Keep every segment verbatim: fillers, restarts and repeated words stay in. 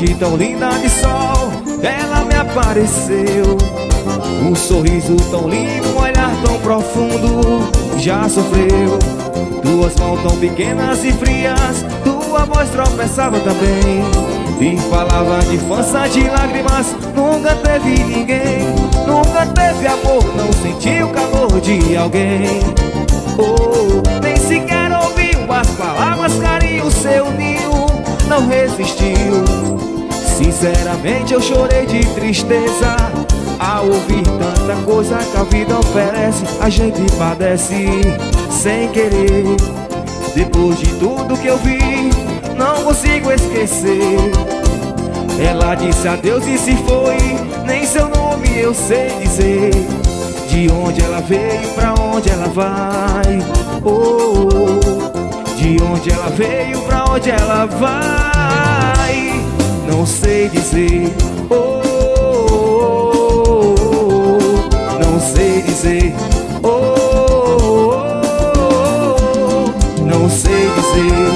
tarde tão linda de sol, ela me apareceu. Um sorriso tão lindo, um olhar tão profundo. Já sofreu, duas mãos tão pequenas e frias, tua voz tropeçava também e falava de infância, de lágrimas. Nunca teve ninguém, nunca teve amor, não sentiu o calor de alguém. Oh, nem sequer ouviu as palavras, carinho, seu ninho não resistiu. Sinceramente eu chorei de tristeza ao ouvir tanta coisa que a vida oferece. A gente padece sem querer. Depois de tudo que eu vi, não consigo esquecer. Ela disse adeus e se foi, nem seu nome eu sei dizer. De onde ela veio, pra onde ela vai. Oh, oh. De onde ela veio, pra onde ela vai, não sei dizer. Oh, oh, oh. Não sei dizer. Oh, oh, oh. Não sei dizer.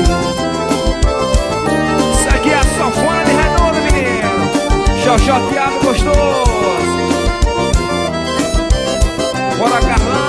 Isso aqui é a sanfona de Redondo, menino. Xoxoteado gostoso. Bora, Carlão.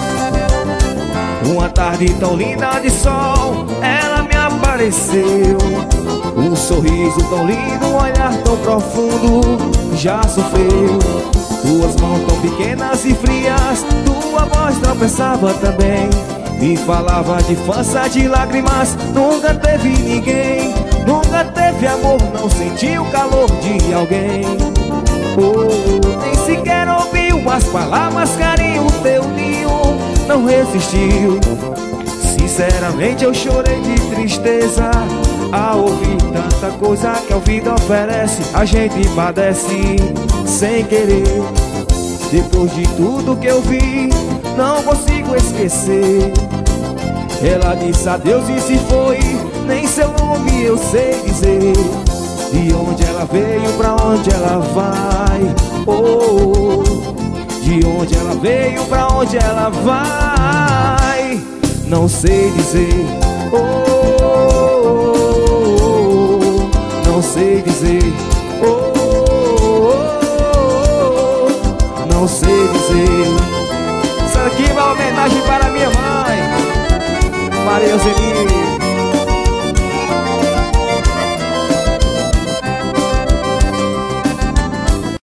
Uma tarde tão linda de sol, ela me apareceu. Um sorriso tão lindo, um olhar tão profundo. Já sofreu, duas mãos tão pequenas e frias, tua voz tropeçava também e falava de infância, de lágrimas. Nunca teve ninguém, nunca teve amor, não sentiu o calor de alguém. Oh, nem sequer ouviu as palavras, carinho, teu ninho não resistiu. Sinceramente eu chorei de tristeza ao ouvir tanta coisa que a vida oferece. A gente padece sem querer. Depois de tudo que eu vi, não consigo esquecer. Ela disse adeus e se foi, nem seu nome eu sei dizer. De onde ela veio, pra onde ela vai. Oh, de onde ela veio, pra onde ela vai, não sei dizer. Oh, não sei dizer.